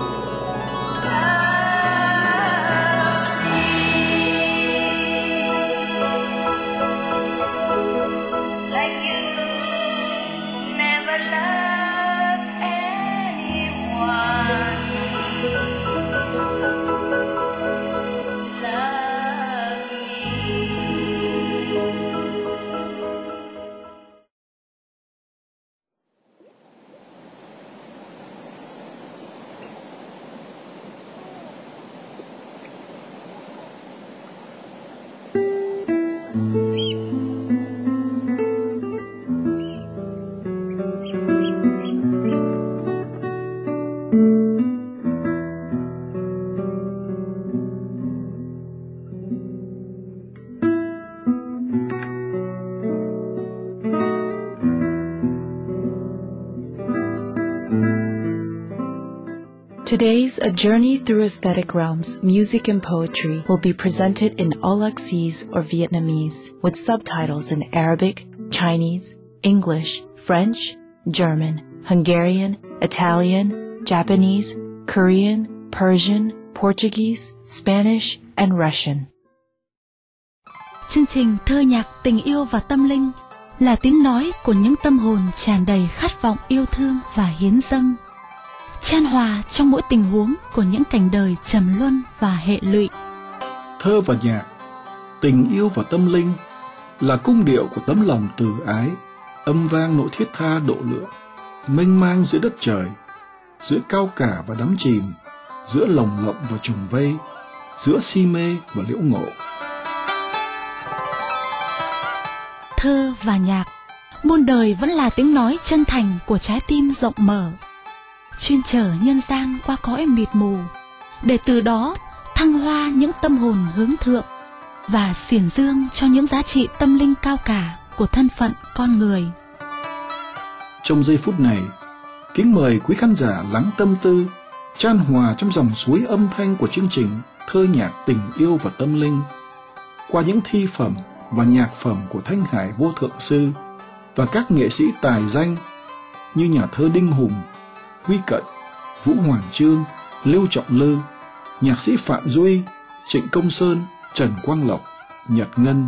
Today's A Journey Through Aesthetic Realms, Music and Poetry will be presented in Aulacese or Vietnamese with subtitles in Arabic, Chinese, English, French, German, Hungarian, Italian, Japanese, Korean, Persian, Portuguese, Spanish, and Russian. Chương trình Thơ nhạc tình yêu và tâm linh là tiếng nói của những tâm hồn tràn đầy khát vọng yêu thương và hiến dâng, chan hòa trong mỗi tình huống của những cảnh đời trầm luân và hệ lụy. Thơ và nhạc, tình yêu và tâm linh là cung điệu của tấm lòng từ ái, âm vang nỗi thiết tha độ lượng, mênh mang giữa đất trời, giữa cao cả và đắm chìm, giữa lồng lộng và trùng vây, giữa si mê và liễu ngộ. Thơ và nhạc, muôn đời vẫn là tiếng nói chân thành của trái tim rộng mở, chuyên chở nhân gian qua cõi mịt mù, để từ đó thăng hoa những tâm hồn hướng thượng và xiển dương cho những giá trị tâm linh cao cả của thân phận con người. Trong giây phút này, kính mời quý khán giả lắng tâm tư, chan hòa trong dòng suối âm thanh của chương trình Thơ nhạc tình yêu và tâm linh, qua những thi phẩm và nhạc phẩm của Thanh Hải Vô Thượng Sư và các nghệ sĩ tài danh như nhà thơ Đinh Hùng, Huy Cận, Vũ Hoàng Chương, Lưu Trọng Lư, nhạc sĩ Phạm Duy, Trịnh Công Sơn, Trần Quang Lộc, Nhật Ngân.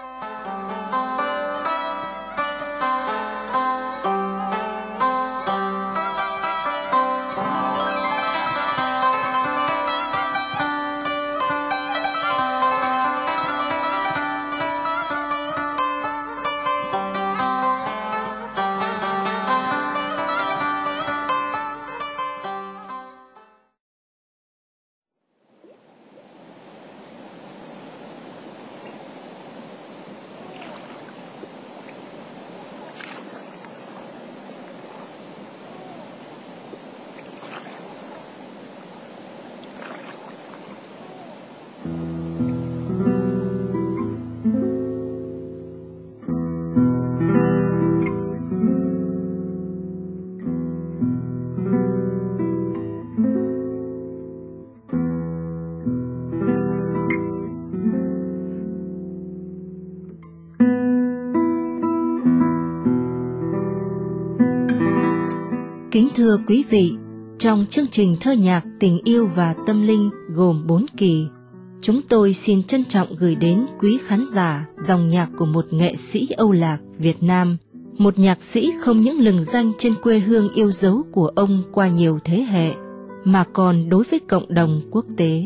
Kính thưa quý vị, trong chương trình Thơ nhạc tình yêu và tâm linh gồm 4 kỳ, chúng tôi xin trân trọng gửi đến quý khán giả dòng nhạc của một nghệ sĩ Âu Lạc Việt Nam, một nhạc sĩ không những lừng danh trên quê hương yêu dấu của ông qua nhiều thế hệ, mà còn đối với cộng đồng quốc tế.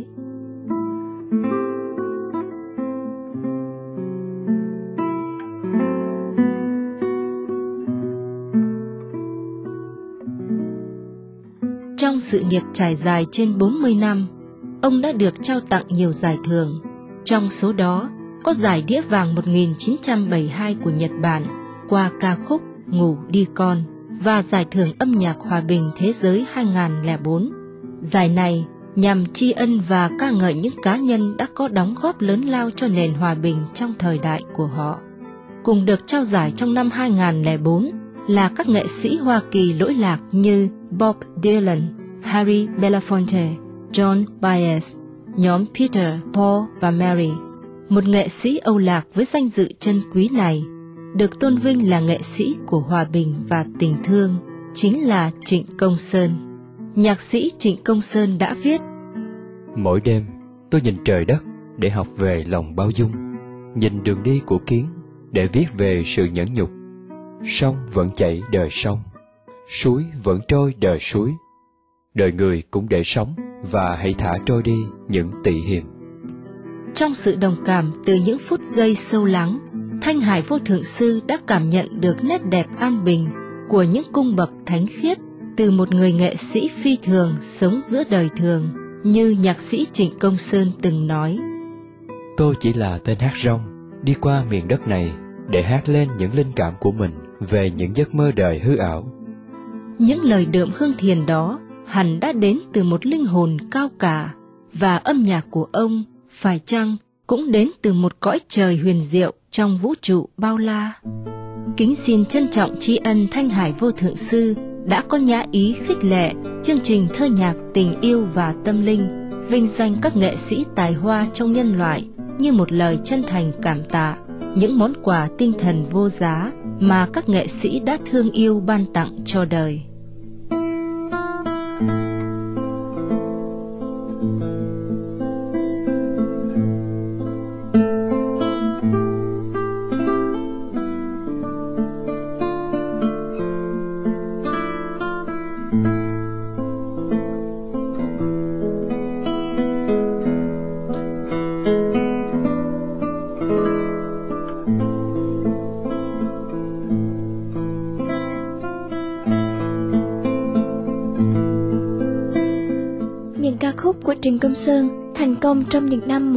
Trong sự nghiệp trải dài trên 40 năm, ông đã được trao tặng nhiều giải thưởng. Trong số đó, có giải đĩa vàng 1972 của Nhật Bản qua ca khúc Ngủ đi con và giải thưởng âm nhạc hòa bình thế giới 2004. Giải này nhằm tri ân và ca ngợi những cá nhân đã có đóng góp lớn lao cho nền hòa bình trong thời đại của họ. Cùng được trao giải trong năm 2004 là các nghệ sĩ Hoa Kỳ lỗi lạc như Bob Dylan, Harry Belafonte, John Baez, nhóm Peter, Paul và Mary. Một nghệ sĩ Âu Lạc với danh dự chân quý này được tôn vinh là nghệ sĩ của hòa bình và tình thương, chính là Trịnh Công Sơn. nhạc sĩ Trịnh Công Sơn đã viết: Mỗi đêm tôi nhìn trời đất để học về lòng bao dung, nhìn đường đi của kiến để viết về sự nhẫn nhục. Sông vẫn chảy đời sông, suối vẫn trôi đời suối. Đời người cũng để sống và hãy thả trôi đi những tị hiềm. Trong sự đồng cảm từ những phút giây sâu lắng, Thanh Hải Vô Thượng Sư đã cảm nhận được nét đẹp an bình của những cung bậc thánh khiết từ một người nghệ sĩ phi thường sống giữa đời thường, như nhạc sĩ Trịnh Công Sơn từng nói: Tôi chỉ là tên hát rong, đi qua miền đất này để hát lên những linh cảm của mình về những giấc mơ đời hư ảo. Những lời đượm hương thiền đó hẳn đã đến từ một linh hồn cao cả, và âm nhạc của ông phải chăng cũng đến từ một cõi trời huyền diệu trong vũ trụ bao la. Kính xin trân trọng tri ân Thanh Hải Vô Thượng Sư đã có nhã ý khích lệ chương trình thơ nhạc tình yêu và tâm linh, vinh danh các nghệ sĩ tài hoa trong nhân loại như một lời chân thành cảm tạ những món quà tinh thần vô giá mà các nghệ sĩ đã thương yêu ban tặng cho đời. Những ca khúc của Trịnh Công Sơn thành công trong những năm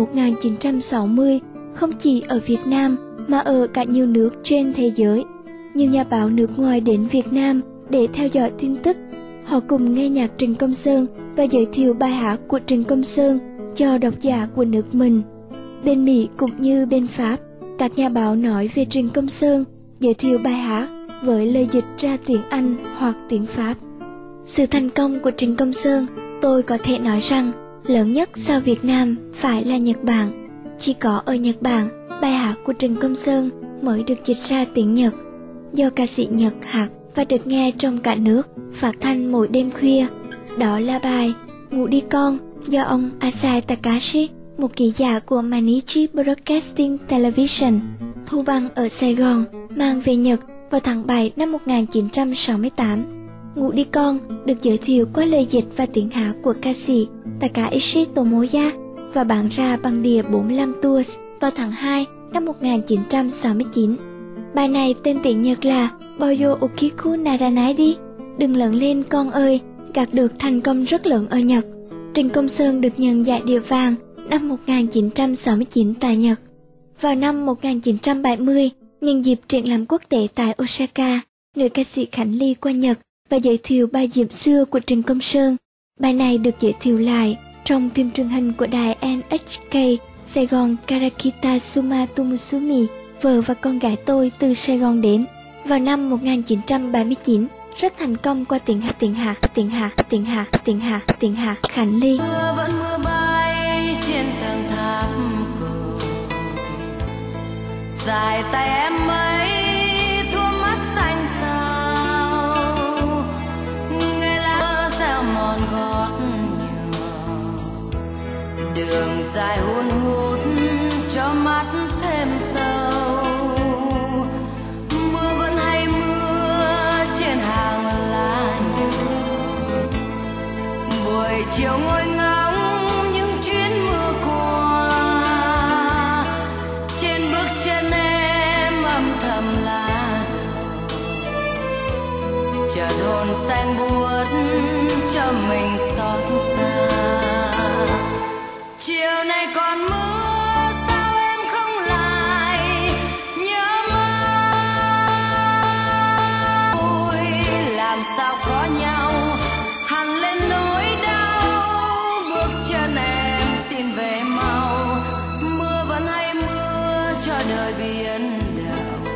1960 không chỉ ở Việt Nam mà ở cả nhiều nước trên thế giới. Nhiều nhà báo nước ngoài đến Việt Nam để theo dõi tin tức. Họ cùng nghe nhạc Trịnh Công Sơn và giới thiệu bài hát của Trịnh Công Sơn cho độc giả của nước mình. Bên Mỹ cũng như bên Pháp, các nhà báo nói về Trịnh Công Sơn, giới thiệu bài hát với lời dịch ra tiếng Anh hoặc tiếng Pháp. Sự thành công của Trịnh Công Sơn, tôi có thể nói rằng lớn nhất sau Việt Nam phải là Nhật Bản. Chỉ có ở Nhật Bản, bài hát của Trịnh Công Sơn mới được dịch ra tiếng Nhật, do ca sĩ Nhật hát và được nghe trong cả nước, phát thanh mỗi đêm khuya. Đó là bài Ngủ Đi Con do ông Asai Takashi, một ký giả của Mainichi Broadcasting Television, thu băng ở Sài Gòn, mang về Nhật vào tháng 7 năm 1968. Ngủ Đi Con được giới thiệu qua lời dịch và tiếng hát của ca sĩ Takaishi Tomoya và bán ra bằng đĩa 45 tours vào tháng 2 năm 1969. Bài này tên tiếng Nhật là Boyo Okiku Naranai Di, đừng lớn lên con ơi, gặt được thành công rất lớn ở Nhật. Trịnh Công Sơn được nhận giải đĩa vàng năm 1969 tại Nhật. Vào năm 1970, nhân dịp triển lãm quốc tế tại Osaka, nữ ca sĩ Khánh Ly qua Nhật và giới thiệu bài Diễm Xưa của Trịnh Công Sơn. Bài này được giới thiệu lại trong phim truyền hình của đài NHK Sài Gòn Karakita Suma Tumusumi, Vợ và Con Gái Tôi Từ Sài Gòn Đến. Vào năm 1979, rất thành công qua tiếng hát Khánh Ly. Mưa vẫn mưa bay trên tầng tháp cổ, dài tay em ấy thua mắt xanh xao, nghe lá reo mòn gót nhỏ, đường dài hun hút cho mắt thêm sâu. Mưa vẫn hay mưa trên hàng lá nhỏ, buổi chiều ngồi ngóng những chuyến mưa qua, trên bước chân em âm thầm lá đổ, chợt hồn xanh buốt cho mình xót xa. Chiều nay còn mưa sao em không lại nhớ mãi, làm sao có nhau hằn lên nỗi đau, bước chân em xin về mau. Mưa vẫn hay mưa cho đời biến đảo,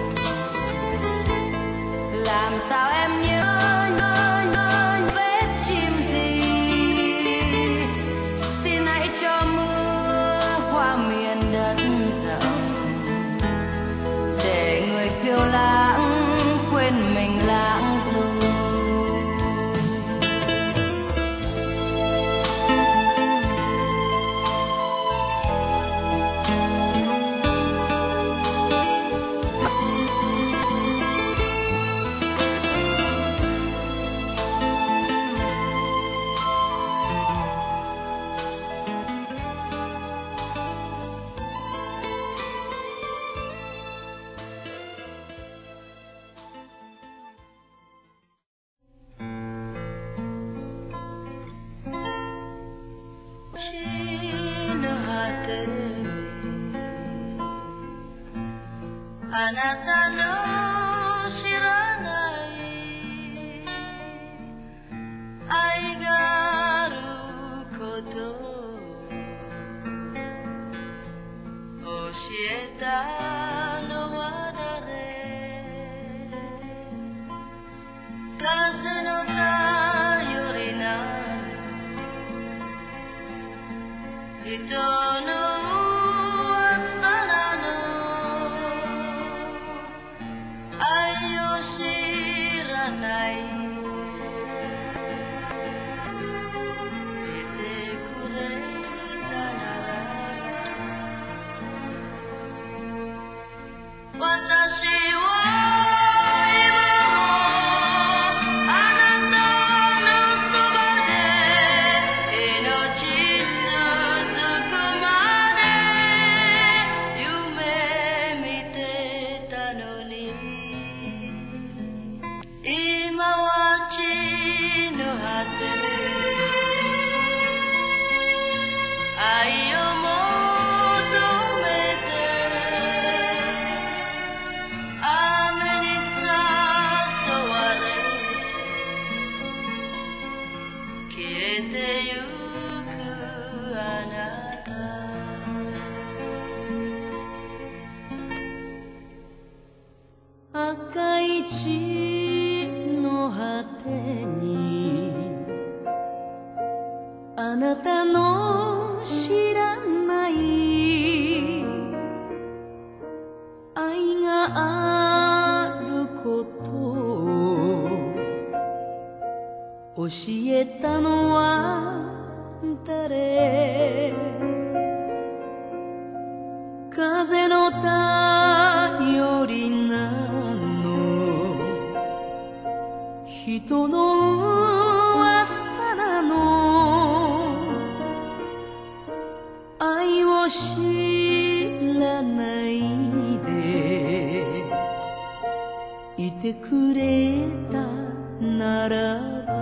làm sao em nhớ vết chim gì, xin hãy cho mưa qua なたの知らない愛があること教えたのは誰風の頼りな人の私は今もあなたのそばで命続くまで夢見てたのに今は地の果て愛を求めて赤い地の果てにあなたの知らない愛があることを教えたのは誰風の頼りな人の噂なの愛を知らないでいてくれたならば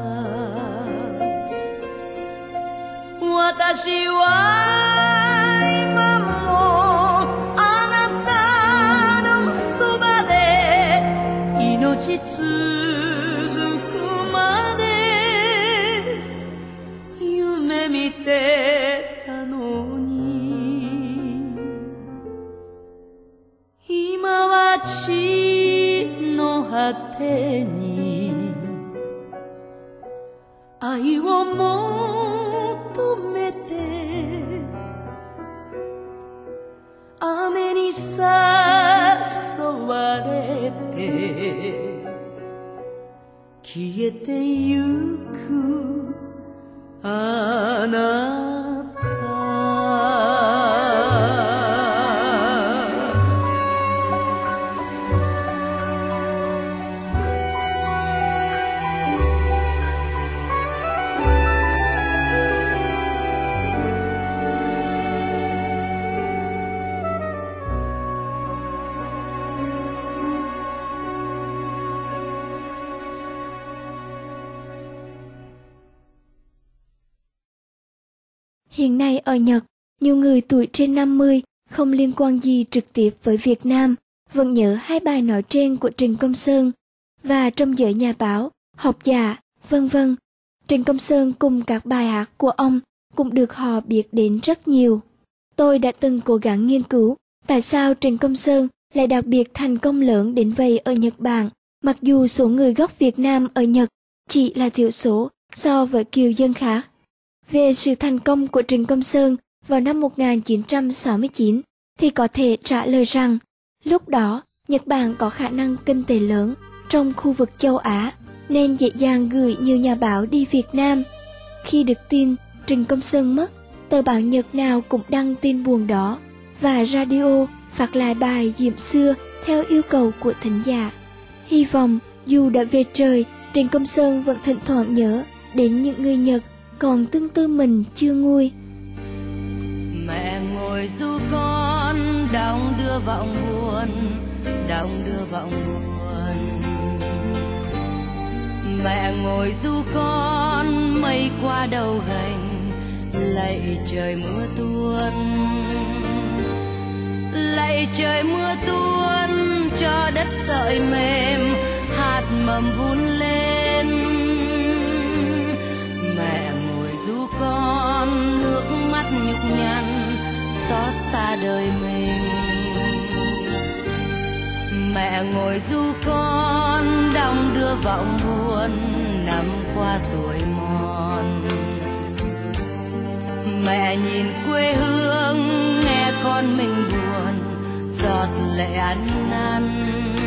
私は今もあなたのそばで命続くまで夢見てたのに今は地の果てに愛を求めて雨に誘われて消えてゆくあなた Hiện nay ở Nhật, nhiều người tuổi trên 50 không liên quan gì trực tiếp với Việt Nam vẫn nhớ hai bài nói trên của Trịnh Công Sơn, và trong giới nhà báo, học giả, vân vân, Trịnh Công Sơn cùng các bài hát của ông cũng được họ biết đến rất nhiều. Tôi đã từng cố gắng nghiên cứu tại sao Trịnh Công Sơn lại đặc biệt thành công lớn đến vậy ở Nhật Bản, mặc dù số người gốc Việt Nam ở Nhật chỉ là thiểu số so với kiều dân khác. Về sự thành công của Trịnh Công Sơn vào năm 1969 thì có thể trả lời rằng lúc đó Nhật Bản có khả năng kinh tế lớn trong khu vực châu Á nên dễ dàng gửi nhiều nhà báo đi Việt Nam. Khi được tin Trịnh Công Sơn mất, tờ báo Nhật nào cũng đăng tin buồn đó và radio phát lại bài Diệm Xưa theo yêu cầu của thính giả. Hy vọng dù đã về trời, Trịnh Công Sơn vẫn thỉnh thoảng nhớ đến những người Nhật còn tương tư mình chưa nguôi. Mẹ ngồi du con đong đưa vọng buồn, đong đưa vọng buồn. Mẹ ngồi du con mây qua đầu gành, lạy trời mưa tuôn, lạy trời mưa tuôn cho đất sợi mềm, hạt mầm vun lên. Mẹ ngồi ru con, nước mắt nhục nhằn xót xa đời mình. Mẹ ngồi ru con, đong đưa vọng buồn năm qua tuổi mòn. Mẹ nhìn quê hương, nghe con mình buồn, giọt lệ ăn năn.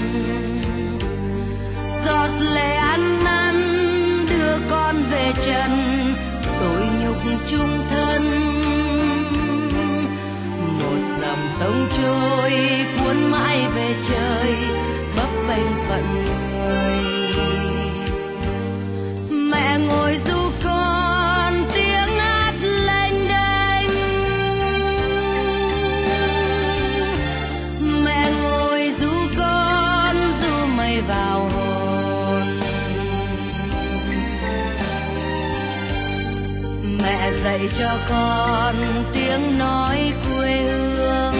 Giọt lệ ăn năn đưa con về trần, tội nhục chung thân. Một dòng sông trôi cuốn mãi về trời, bấp bênh phận người. Mẹ ngồi ru con, tiếng hát lênh đênh. Mẹ ngồi ru con, ru mây vào hồn. Mẹ dạy cho con tiếng nói quê hương.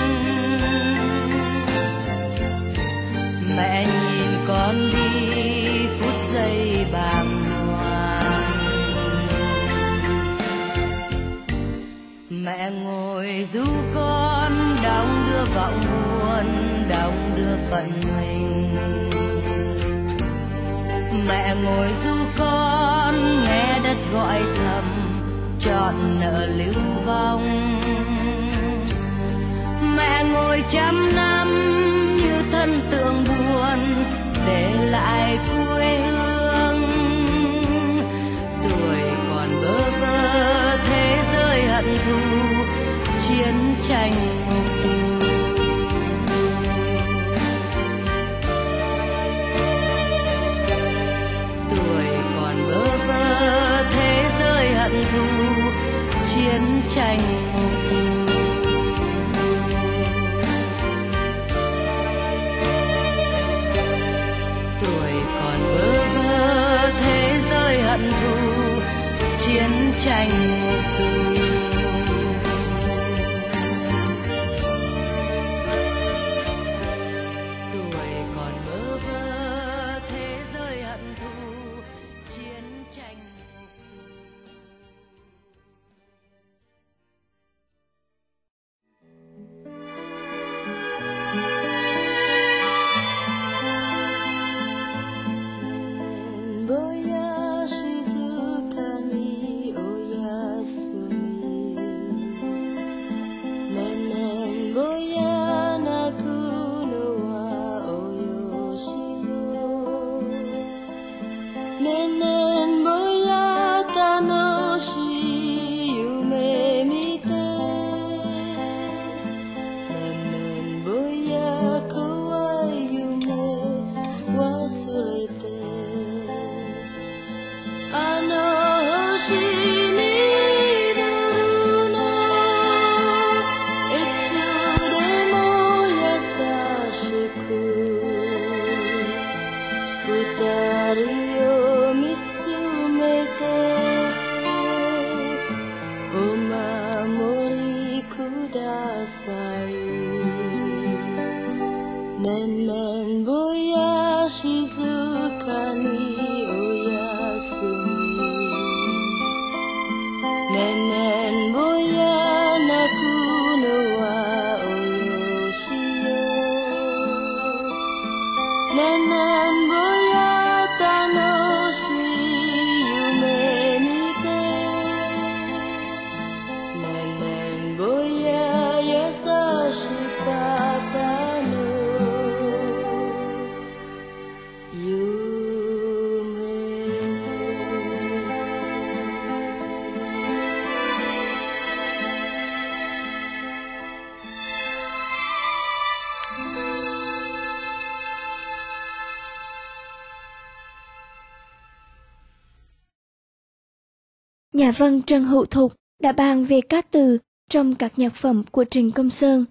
Mẹ nhìn con đi phút giây bàng hoàng. Mẹ ngồi ru con, đong đưa vọng buồn, đong đưa phận mình. Mẹ ngồi ru con, nghe đất gọi thầm, trọn nợ lưu vong. Mẹ ngồi trăm năm như thân tượng buồn, để lại quê hương. Tuổi còn bơ vơ, thế giới hận thù, chiến tranh ngục tù. Tuổi còn bơ vơ, thế giới hận thù, chiến tranh ngục tù. Tuổi còn bơ vơ, thế giới hận thù, chiến tranh ngục tù. Tuổi còn bơ vơ, thế giới hận thù, chiến tranh ngục tù. Nhà văn Trần Hữu Thục đã bàn về các từ trong các nhạc phẩm của Trịnh Công Sơn.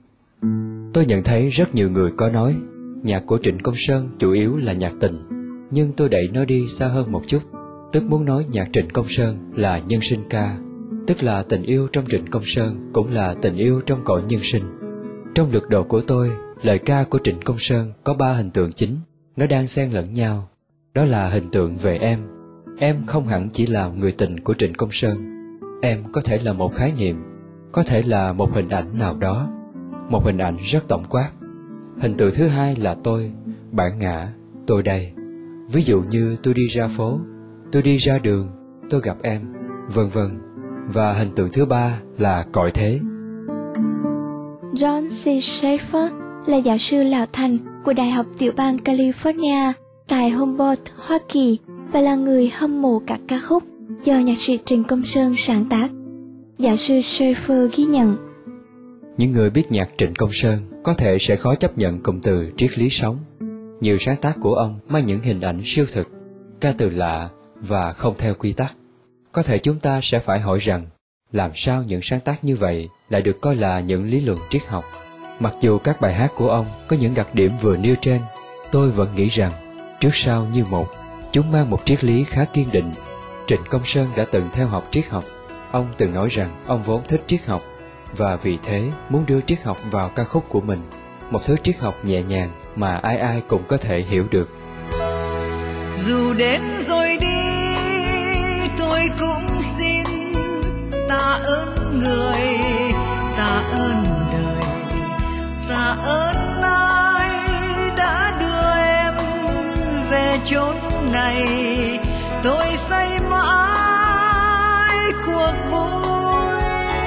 Tôi nhận thấy rất nhiều người có nói nhạc của Trịnh Công Sơn chủ yếu là nhạc tình, nhưng tôi đẩy nó đi xa hơn một chút, tức muốn nói nhạc Trịnh Công Sơn là nhân sinh ca, tức là tình yêu trong Trịnh Công Sơn cũng là tình yêu trong cõi nhân sinh. Trong lược đồ của tôi, Lời ca của Trịnh Công Sơn có 3 hình tượng chính, nó đang xen lẫn nhau. Đó là hình tượng về em. Em không hẳn chỉ là người tình của Trịnh Công Sơn. Em có thể là một khái niệm, có thể là một hình ảnh nào đó, một hình ảnh rất tổng quát. Hình tượng thứ hai là tôi, bản ngã, tôi đây. Ví dụ như tôi đi ra phố, tôi đi ra đường, tôi gặp em, vân vân. Và hình tượng thứ ba là cõi thế. John C. Schaeffer là giáo sư lão thành của Đại học tiểu bang California tại Humboldt, Hoa Kỳ và là người hâm mộ các ca khúc do nhạc sĩ Trịnh Công Sơn sáng tác. Giáo sư Schaeffer ghi nhận: những người biết nhạc Trịnh Công Sơn có thể sẽ khó chấp nhận cụm từ triết lý sống. Nhiều sáng tác của ông mang những hình ảnh siêu thực, ca từ lạ và không theo quy tắc. Có thể chúng ta sẽ phải hỏi rằng, làm sao những sáng tác như vậy lại được coi là những lý luận triết học? Mặc dù các bài hát của ông có những đặc điểm vừa nêu trên, tôi vẫn nghĩ rằng, trước sau như một, chúng mang một triết lý khá kiên định. Trịnh Công Sơn đã từng theo học triết học. Ông từng nói rằng ông vốn thích triết học, và vì thế muốn đưa triết học vào ca khúc của mình, một thứ triết học nhẹ nhàng mà ai ai cũng có thể hiểu được. Dù đến rồi đi, tôi cũng xin tạ ơn người, tạ ơn đời, tạ ơn ai đã đưa em về chốn này. Tôi say mãi cuộc vui.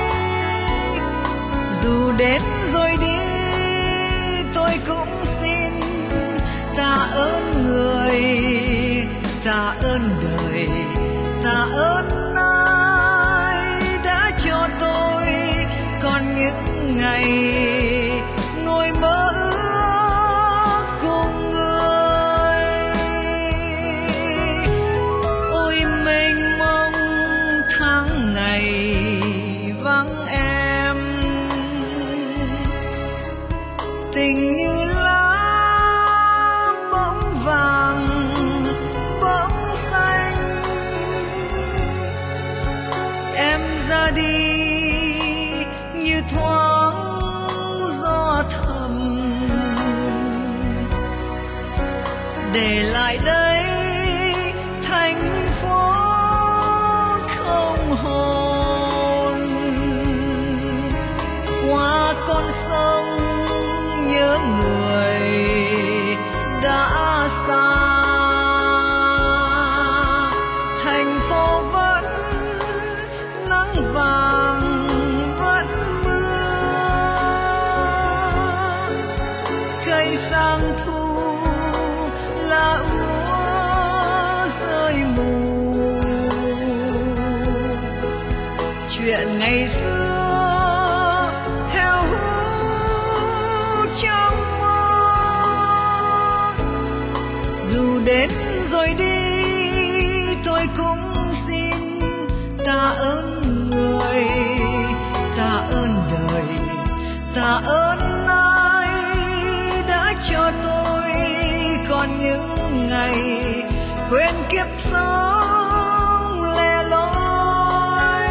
Dù đến rồi đi, tôi cũng xin tạ ơn người, tạ ơn đời, tạ ơn ai đã cho tôi còn những ngày ngồi mơ ước cùng người. Ôi mênh mông tháng ngày vắng em, tình như lá bỗng vàng bỗng xanh. Em ra đi như thoáng gió thầm, để lại đây thành phố không hồn. Qua con sông nhớ người đã xa, thành phố vẫn nắng vàng vẫn mưa. Cây sang thu là úa rơi mù, chuyện ngày xưa heo hú trong mơ. Dù đến rồi đi, tôi cũng xin tạ ơn người, tạ ơn đời, tạ ơn ai đã cho tôi còn những ngày quên kiếp sống lẻ loi.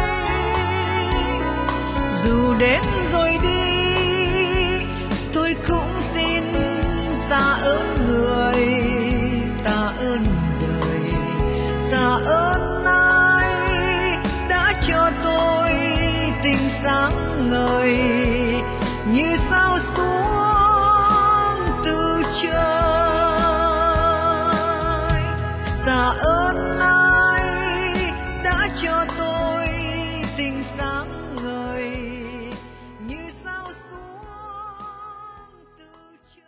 Dù đến rồi đi, tôi cũng xin tạ ơn người, tạ ơn đời, tạ ơn ai đã cho tôi tình sáng ngời như sao xuống từ trời. Tạ ơn ai đã cho tôi tình sáng ngời như sao xuống từ trời.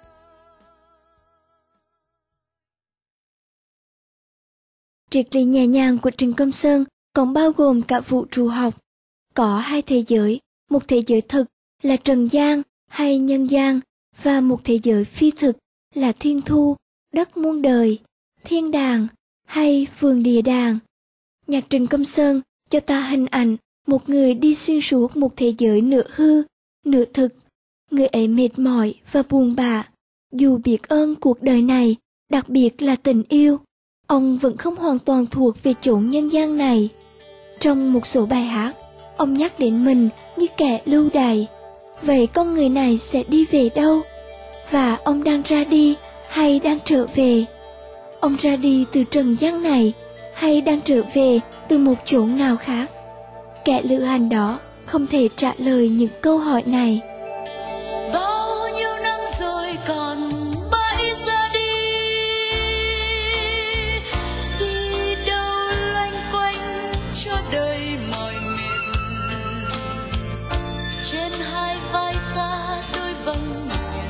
Triết lý nhẹ nhàng của Trịnh Công Sơn còn bao gồm cả vũ trụ học. Có hai thế giới, một thế giới thực là trần gian hay nhân gian, và một thế giới phi thực là thiên thu, đất muôn đời, thiên đàng hay vườn địa đàng. Nhạc Trịnh Công Sơn cho ta hình ảnh một người đi xuyên suốt một thế giới nửa hư, nửa thực. Người ấy mệt mỏi và buồn bã. Dù biết ơn cuộc đời này, đặc biệt là tình yêu, ông vẫn không hoàn toàn thuộc về chốn nhân gian này. Trong một số bài hát, ông nhắc đến mình như kẻ lưu đày. Vậy con người này sẽ đi về đâu? và ông đang ra đi hay đang trở về? Ông ra đi từ trần gian này hay đang trở về từ một chốn nào khác? Kẻ lữ hành đó không thể trả lời những câu hỏi này. Bao nhiêu năm rồi còn bay ra đi, đi đâu loanh quanh cho đời mỏi mệt. Trên hai vai ta đôi vầng nhật,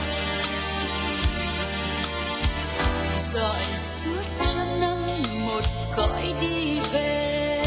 dọi suốt trăm năm một cõi đi về.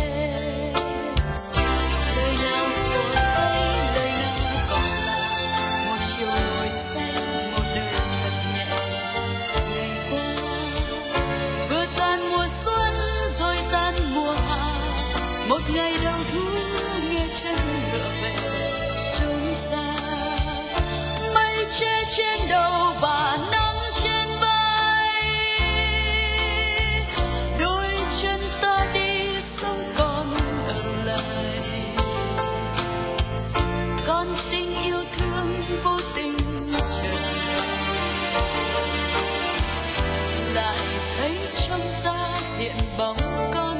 Một ngày đầu thu nghe chân ngựa về chốn xa, mây che trên đầu và nắng trên vai. Đôi chân ta đi sống còn ở lại, còn tình yêu thương vô tình chờ lại thấy trong ta hiện bóng con.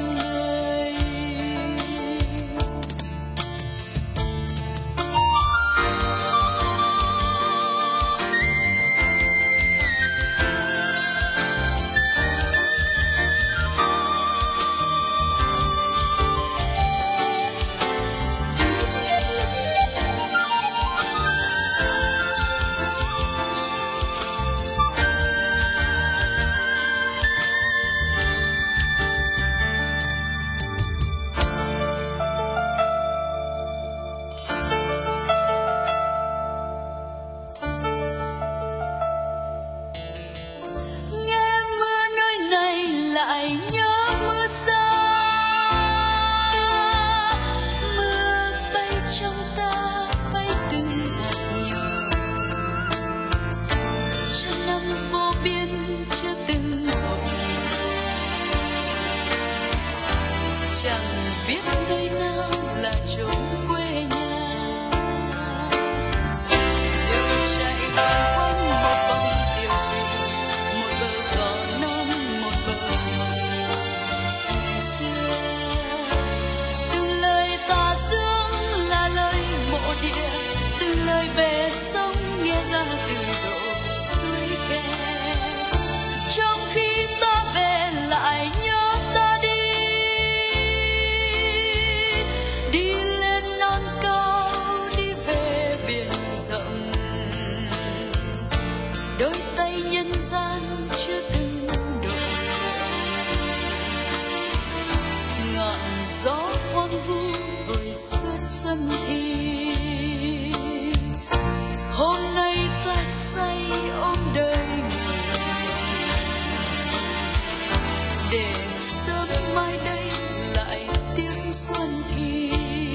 Để sớm mai đây lại tiếng xuân thì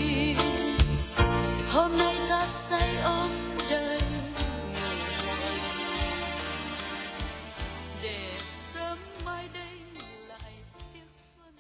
hôm nay ta say ôm đời để sớm mai đây lại tiếng xuân.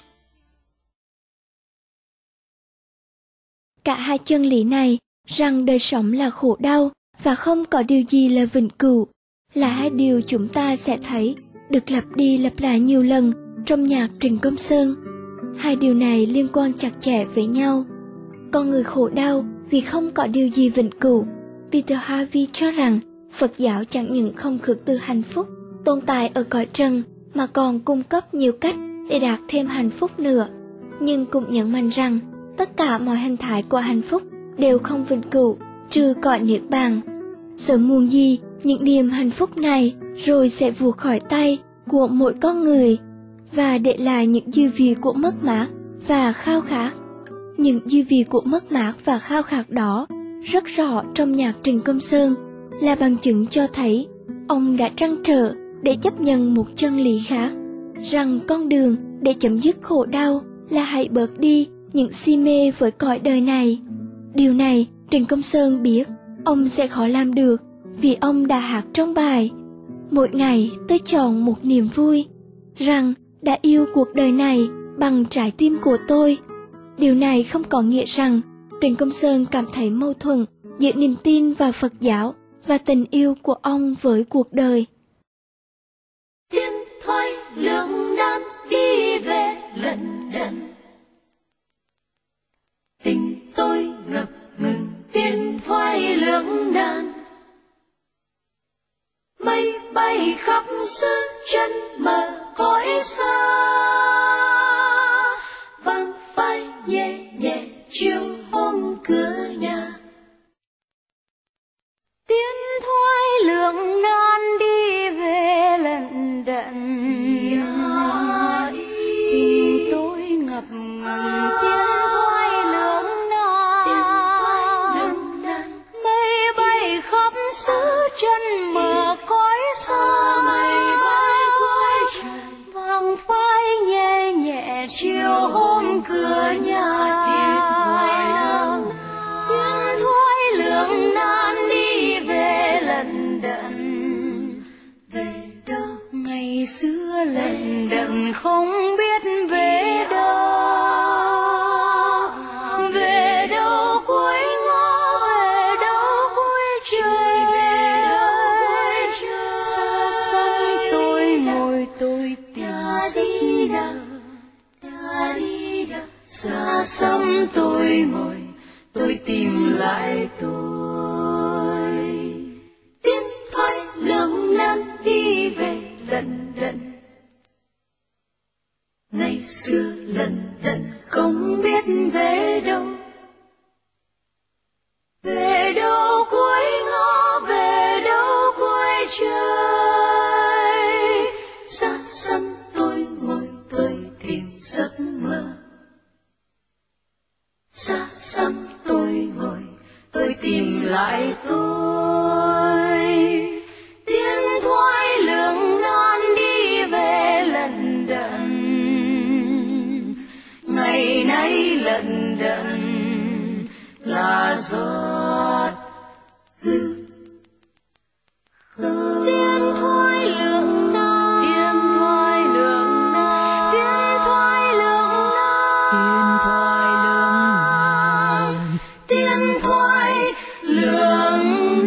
Cả hai chân lý này, rằng đời sống là khổ đau và không có điều gì là vĩnh cửu, là hai điều chúng ta sẽ thấy được lặp đi lặp lại nhiều lần trong nhạc Trịnh Công Sơn. Hai điều này liên quan chặt chẽ với nhau. Con người khổ đau vì không có điều gì vĩnh cửu. Peter Harvey cho rằng Phật giáo chẳng những không khước từ hạnh phúc tồn tại ở cõi trần mà còn cung cấp nhiều cách để đạt thêm hạnh phúc nữa. Nhưng cũng nhấn mạnh rằng tất cả mọi hình thái của hạnh phúc đều không vĩnh cửu, trừ cõi niết bàn. Sớm muộn gì, những niềm hạnh phúc này rồi sẽ vụt khỏi tay của mỗi con người và để lại những dư vị của mất mát và khao khát. Những dư vị của mất mát và khao khát đó rất rõ trong nhạc Trịnh Công Sơn, là bằng chứng cho thấy ông đã trăn trở để chấp nhận một chân lý khác, rằng con đường để chấm dứt khổ đau là hãy bớt đi những si mê với cõi đời này. Điều này Trịnh Công Sơn biết ông sẽ khó làm được, vì ông đã hát trong bài Mỗi ngày tôi chọn một niềm vui, rằng đã yêu cuộc đời này bằng trái tim của tôi. Điều này không có nghĩa rằng Trịnh Công Sơn cảm thấy mâu thuẫn giữa niềm tin vào Phật giáo và tình yêu của ông với cuộc đời. Tiếng thoại lưỡng nan đi về lận đận, tình tôi ngập ngừng tiếng thoại lưỡng nan. Mây bay khắp xứ chân mờ cõi xa, vang phai nhẹ nhẹ chiều hôm cửa nhà. Tiếng thoại lưỡng nan đi về lận đận, tình tôi ngập ngừng tiếng thoại lưỡng nan. Mây bay khắp xứ chân mờ cõi xa, vang phai nhẹ nhẹ chiều hôm cửa nhà. Tiếng thoại lưỡng nan đi về lận đận, về đâu ngày xưa lận đận không biết về đâu. Về đâu cuối ngõ, về đâu cuối trời, xa xăm tôi ngồi tôi tìm giấc mơ. Xa xăm tôi ngồi tôi tìm lại tôi. Tiếng thoại lưỡng nan đi về lận đận, ngày xưa lận đận không biết về đâu. Về đâu cuối ngõ, về đâu cuối trời, xa xăm tôi ngồi tôi tìm giấc mơ. Xa xăm tôi ngồi tôi tìm lại tôi. Tiếng thoại lưỡng nan đi về lận đận, ngày nay lận đận là giọt hư không. Tiếng thoại lưỡng nan, tiếng thoại lưỡng nan, tiếng thoại lưỡng nan, tiếng thoại lưỡng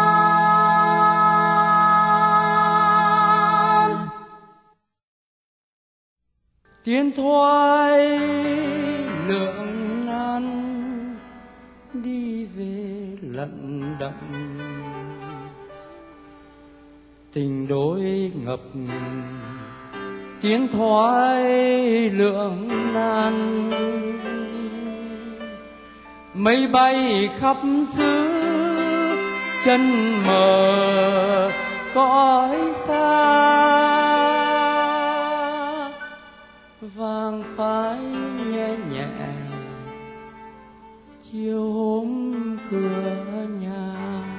nan. Tiếng thoại lưỡng nan đi về lận đận, tình đôi ngập tiếng thoại lưỡng nan. Mây bay khắp xứ chân mờ cõi xa, vang phai nhẹ nhẹ chiều hôm cửa nhà.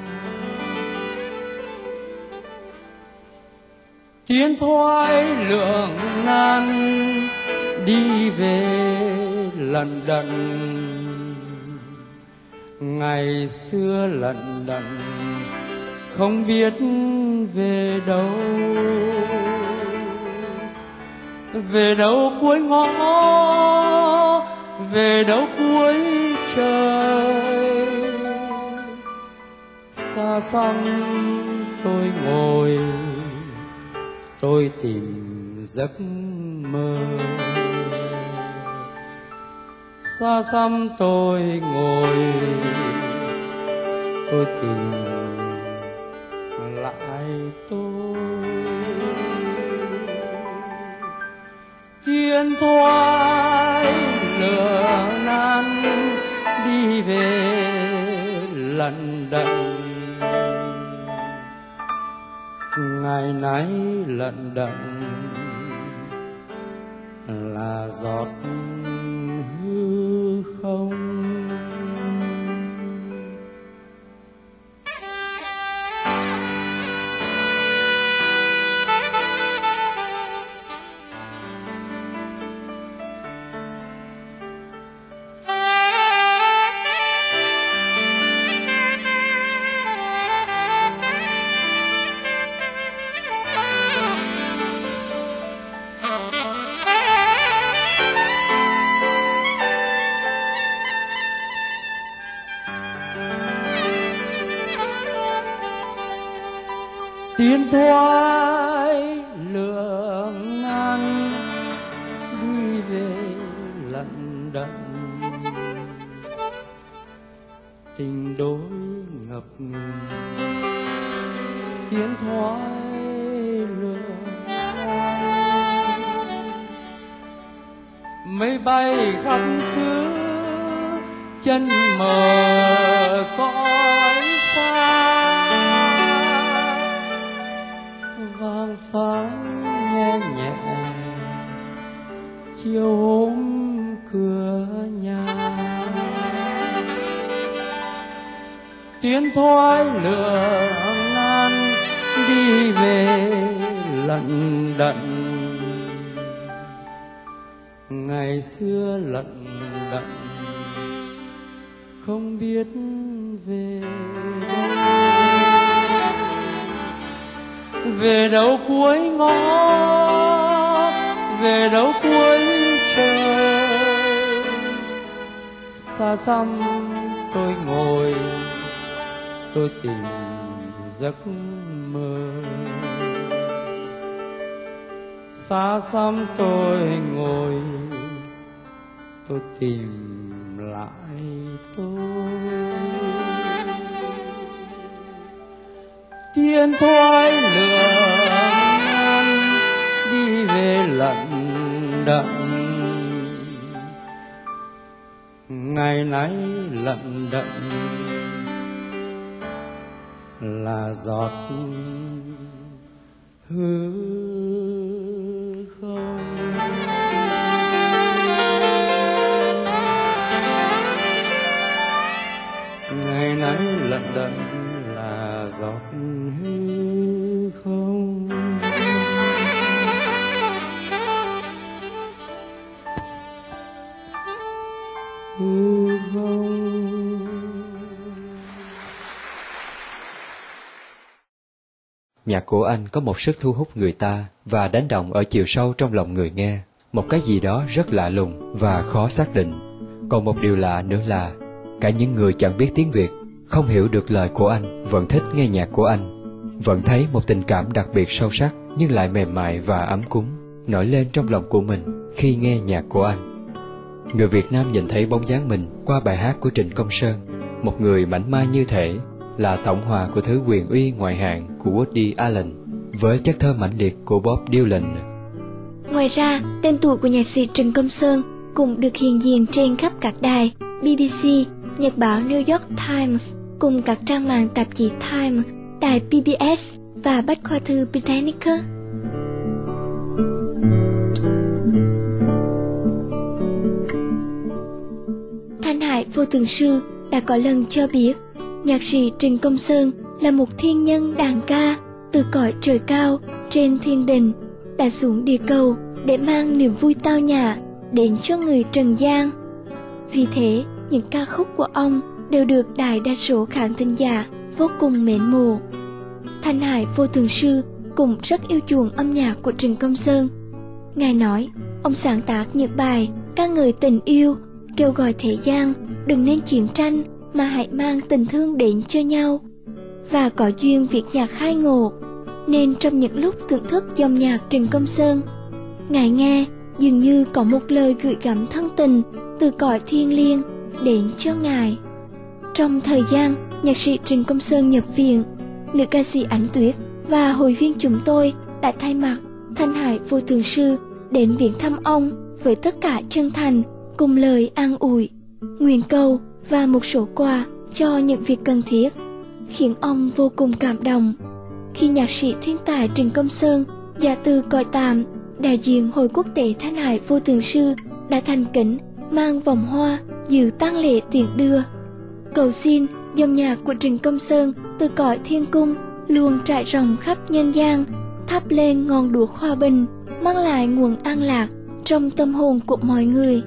Tiếng thoại lưỡng nan đi về lận đận, ngày xưa lận đận không biết về đâu. Về đâu cuối ngõ, về đâu cuối trời, xa xăm tôi ngồi tôi tìm giấc mơ. Xa xăm tôi ngồi tôi tìm lại tôi. Tiếng thoại lưỡng nan đi về lận đận, ngày nay lận đận là giọt hư không. tiến thoái lượng nan đi về lận đận, tình đối ngập ngừng tiến thoái lượng nan. Mây bay khắp xứ chân mờ cõi xa, vang pháo nghe nhẹ chiều hôm cửa nhà. Tiến thoái lượng nan đi về lận đận, ngày xưa lận đận không biết về đâu, về đâu cuối ngõ, về đâu cuối trời. Xa xăm tôi ngồi tôi tìm giấc mơ, xa xăm tôi ngồi tôi tìm lại tôi. Tiến thoái lượng nan đi về lận đận, ngày nay lận đận là giọt hư không. Ngày nay lận đận là giọt hư không. Hư không. Nhạc của anh có một sức thu hút người ta và đánh động ở chiều sâu trong lòng người nghe, một cái gì đó rất lạ lùng và khó xác định. Còn một điều lạ nữa là cả những người chẳng biết tiếng Việt, không hiểu được lời của anh, vẫn thích nghe nhạc của anh, vẫn thấy một tình cảm đặc biệt sâu sắc nhưng lại mềm mại và ấm cúng nổi lên trong lòng của mình khi nghe nhạc của anh. Người Việt Nam nhìn thấy bóng dáng mình qua bài hát của Trịnh Công Sơn, một người mảnh mai như thể là tổng hòa của thứ quyền uy ngoại hạng của Woody Allen với chất thơ mãnh liệt của Bob Dylan. Ngoài ra, tên tuổi của nhạc sĩ Trịnh Công Sơn cũng được hiện diện trên khắp các đài BBC, nhật báo New York Times cùng các trang mạng tạp chí Time, đài PBS và bách khoa thư Britannica. Thanh Hải Vô Thường Sư đã có lần cho biết nhạc sĩ Trịnh Công Sơn là một thiên nhân đàn ca từ cõi trời cao trên thiên đình đã xuống địa cầu để mang niềm vui tao nhã đến cho người trần gian. Vì thế, những ca khúc của ông đều được đại đa số khán thính giả vô cùng mến mộ. Thanh Hải Vô Thường Sư cũng rất yêu chuộng âm nhạc của Trịnh Công Sơn. Ngài nói, ông sáng tác những bài ca ngợi tình yêu, kêu gọi thế gian đừng nên chiến tranh mà hãy mang tình thương đến cho nhau. Và có duyên viết nhạc khai ngộ, nên trong những lúc thưởng thức dòng nhạc Trịnh Công Sơn, Ngài nghe dường như có một lời gửi gắm thân tình từ cõi thiêng liêng đến cho Ngài. Trong thời gian nhạc sĩ Trịnh Công Sơn nhập viện, nữ ca sĩ Ánh Tuyết và hội viên chúng tôi đã thay mặt Thanh Hải Vô Thường Sư đến viếng thăm ông với tất cả chân thành cùng lời an ủi, nguyện cầu và một số quà cho những việc cần thiết, khiến ông vô cùng cảm động. Khi nhạc sĩ thiên tài Trịnh Công Sơn giả từ cõi tạm, đại diện Hội Quốc tế Thanh Hải Vô Thường Sư đã thành kính mang vòng hoa dự tang lễ tiễn đưa, cầu xin dòng nhạc của Trịnh Công Sơn từ cõi thiên cung luôn trải rộng khắp nhân gian, thắp lên ngọn đuốc hòa bình, mang lại nguồn an lạc trong tâm hồn của mọi người.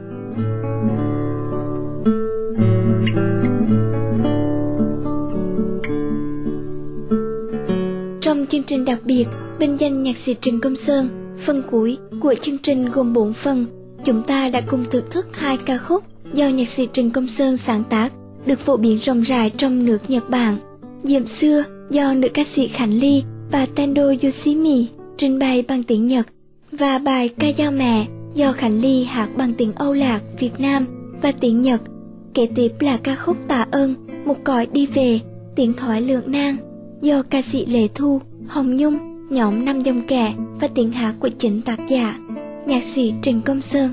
Trong chương trình đặc biệt vinh danh nhạc sĩ Trịnh Công Sơn, phần cuối của chương trình gồm 4 phần, chúng ta đã cùng thưởng thức 2 ca khúc do nhạc sĩ Trịnh Công Sơn sáng tác, được phổ biến rộng rãi trong nước Nhật Bản. Diệm Xưa do nữ ca sĩ Khánh Ly và Tendo Yoshimi trình bày bằng tiếng Nhật, và bài Ca dao mẹ do Khánh Ly hát bằng tiếng Âu Lạc, Việt Nam và tiếng Nhật. Kế tiếp là ca khúc Tạ ơn, Một cõi đi về, tiếng thoại Lượng Nang do ca sĩ Lệ Thu, Hồng Nhung, nhóm Năm Dòng Kẻ và tiếng hát của chính tác giả, nhạc sĩ Trịnh Công Sơn.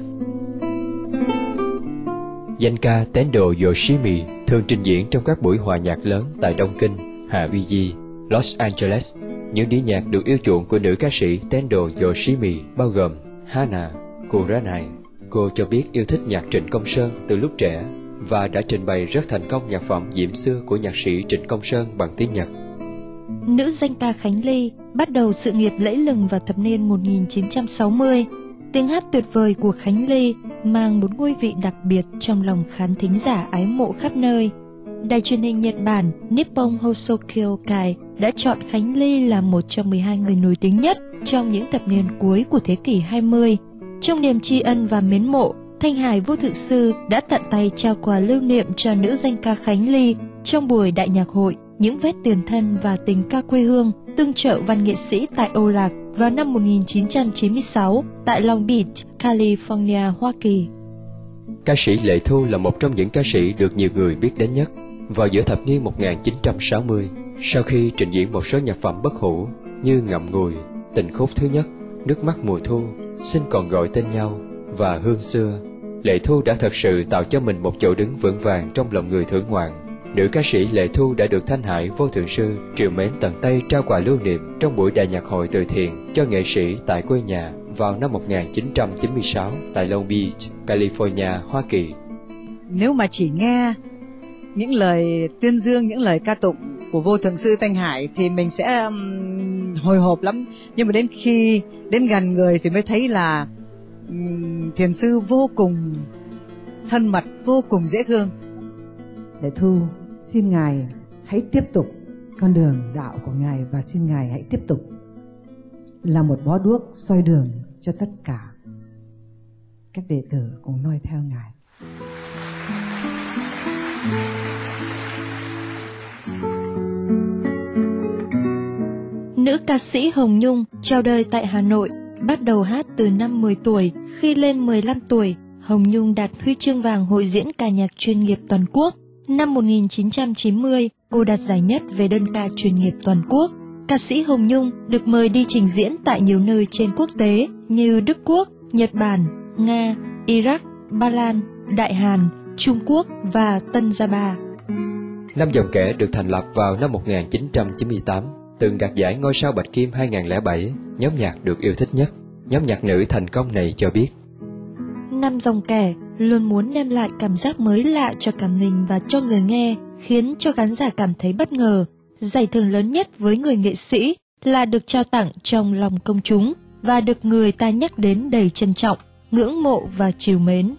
Danh ca Tendo Yoshimi thường trình diễn trong các buổi hòa nhạc lớn tại Đông Kinh, Hạ Uy Di, Los Angeles. Những đĩa nhạc được yêu chuộng của nữ ca sĩ Tendo Yoshimi bao gồm Hana Kuranai. Cô cho biết yêu thích nhạc Trịnh Công Sơn từ lúc trẻ và đã trình bày rất thành công nhạc phẩm Diễm Xưa của nhạc sĩ Trịnh Công Sơn bằng tiếng Nhật. Nữ danh ca Khánh Ly bắt đầu sự nghiệp lẫy lừng vào thập niên 1960. Tiếng hát tuyệt vời của Khánh Ly mang một ngôi vị đặc biệt trong lòng khán thính giả ái mộ khắp nơi. Đài truyền hình Nhật Bản Nippon Hosokyōkai đã chọn Khánh Ly là một trong 12 người nổi tiếng nhất trong những thập niên cuối của thế kỷ 20. Trong niềm tri ân và mến mộ, Thanh Hải Vô Thượng Sư đã tận tay trao quà lưu niệm cho nữ danh ca Khánh Ly trong buổi đại nhạc hội Những vết tiền thân và tình ca quê hương tương trợ văn nghệ sĩ tại Âu Lạc vào năm 1996 tại Long Beach, California, Hoa Kỳ. Ca sĩ Lệ Thu là một trong những ca sĩ được nhiều người biết đến nhất. Vào giữa thập niên 1960, sau khi trình diễn một số nhạc phẩm bất hủ như Ngậm Ngùi, Tình khúc thứ nhất, Nước mắt mùa thu, Xin còn gọi tên nhau và Hương xưa, Lệ Thu đã thật sự tạo cho mình một chỗ đứng vững vàng trong lòng người thưởng ngoạn. Nữ ca sĩ Lệ Thu đã được Thanh Hải Vô Thượng Sư triều mến tận tay trao quà lưu niệm trong buổi đại nhạc hội từ thiện cho nghệ sĩ tại quê nhà vào năm 1996 tại Long Beach, California, Hoa Kỳ. Nếu mà chỉ nghe những lời tuyên dương, những lời ca tụng của Vô Thượng Sư Thanh Hải thì mình sẽ hồi hộp lắm. Nhưng mà đến khi đến gần người thì mới thấy là thiền sư vô cùng thân mật, vô cùng dễ thương. Lệ Thu, xin Ngài hãy tiếp tục con đường đạo của Ngài và xin Ngài hãy tiếp tục là một bó đuốc soi đường cho tất cả các đệ tử cùng noi theo Ngài. Nữ ca sĩ Hồng Nhung chào đời tại Hà Nội, bắt đầu hát từ năm 10 tuổi. Khi lên 15 tuổi, Hồng Nhung đạt huy chương vàng hội diễn ca nhạc chuyên nghiệp toàn quốc. Năm 1990, cô đạt giải nhất về đơn ca chuyên nghiệp toàn quốc. Ca sĩ Hồng Nhung được mời đi trình diễn tại nhiều nơi trên quốc tế như Đức Quốc, Nhật Bản, Nga, Iraq, Ba Lan, Đại Hàn, Trung Quốc và Tân Java. Năm Dòng Kẻ được thành lập vào năm 1998, từng đạt giải Ngôi sao Bạch Kim 2007, nhóm nhạc được yêu thích nhất. Nhóm nhạc nữ thành công này cho biết: Năm Dòng Kẻ luôn muốn đem lại cảm giác mới lạ cho cả mình và cho người nghe, khiến cho khán giả cảm thấy bất ngờ. Giải thưởng lớn nhất với người nghệ sĩ là được trao tặng trong lòng công chúng và được người ta nhắc đến đầy trân trọng, ngưỡng mộ và trìu mến.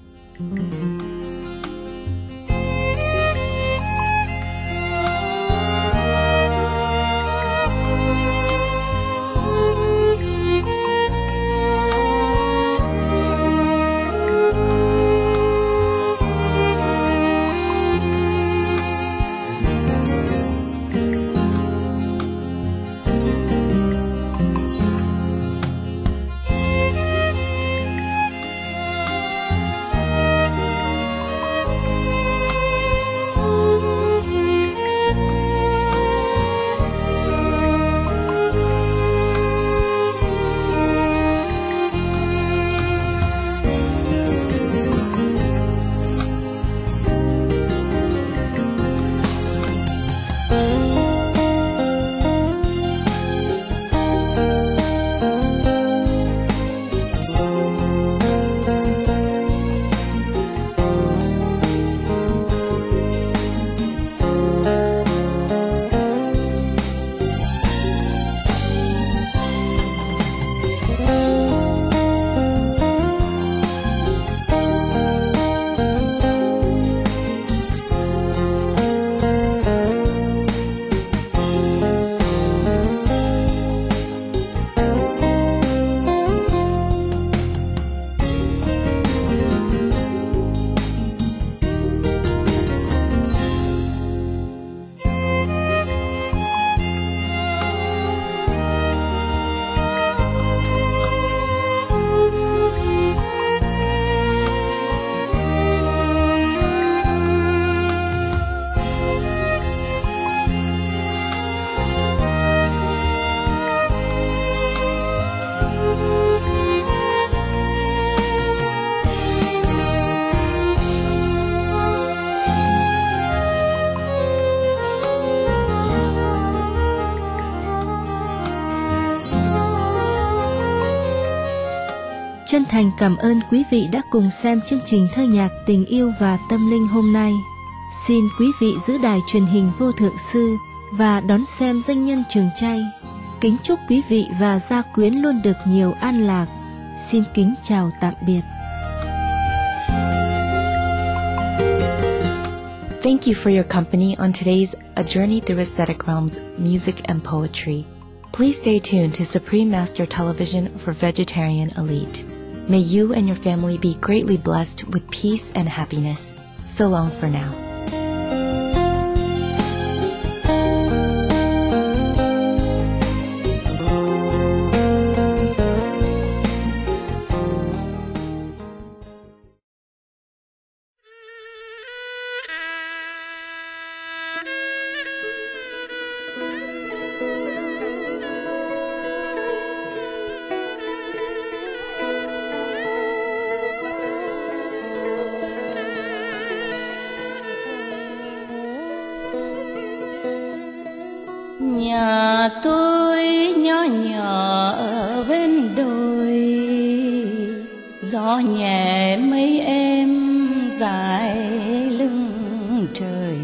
Chân thành cảm ơn quý vị đã cùng xem chương trình thơ nhạc tình yêu và tâm linh hôm nay. Xin quý vị giữ đài truyền hình Vô Thượng Sư và đón xem Danh Nhân Trường Chay. Kính chúc quý vị và gia quyến luôn được nhiều an lạc. Xin kính chào tạm biệt. Thank you for your company on today's A Journey Through Aesthetic Realms, Music and Poetry. Please stay tuned to Supreme Master Television for Vegetarian Elite. May you and your family be greatly blessed with peace and happiness. So long for now. Nhà tôi nhỏ nhỏ ở bên đồi, gió nhẹ mây êm dài lưng trời.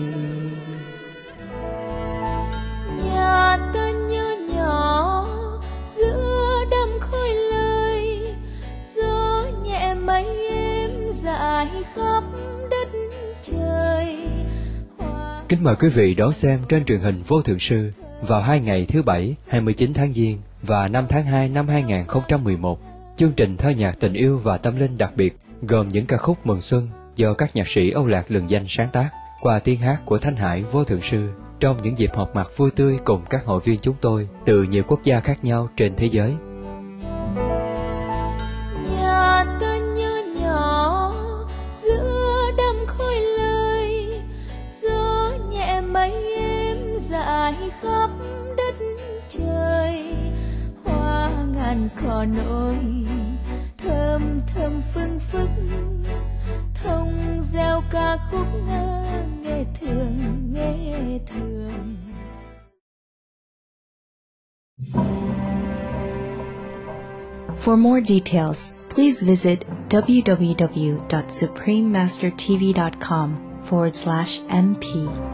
Nhà tôi nhỏ nhỏ giữa đêm khói lời, gió nhẹ mây êm dài khắp đất trời. Kính mời quý vị đón xem trên truyền hình Vô Thượng Sư vào 2 ngày thứ Bảy 29 tháng Giêng và 5 tháng 2 năm 2011, chương trình thơ nhạc tình yêu và tâm linh đặc biệt gồm những ca khúc mừng xuân do các nhạc sĩ Âu Lạc lừng danh sáng tác qua tiếng hát của Thanh Hải Vô Thượng Sư trong những dịp họp mặt vui tươi cùng các hội viên chúng tôi từ nhiều quốc gia khác nhau trên thế giới. Nhà tôi nhỏ nhỏ giữa đêm khói lời, gió nhẹ mây êm dài khắp đất trời. Hoa ngàn cỏ nổi thơm thơm phương phức, thông gieo ca khúc nghe thường nghe thường. For more details, please visit www.suprememastertv.com/MP.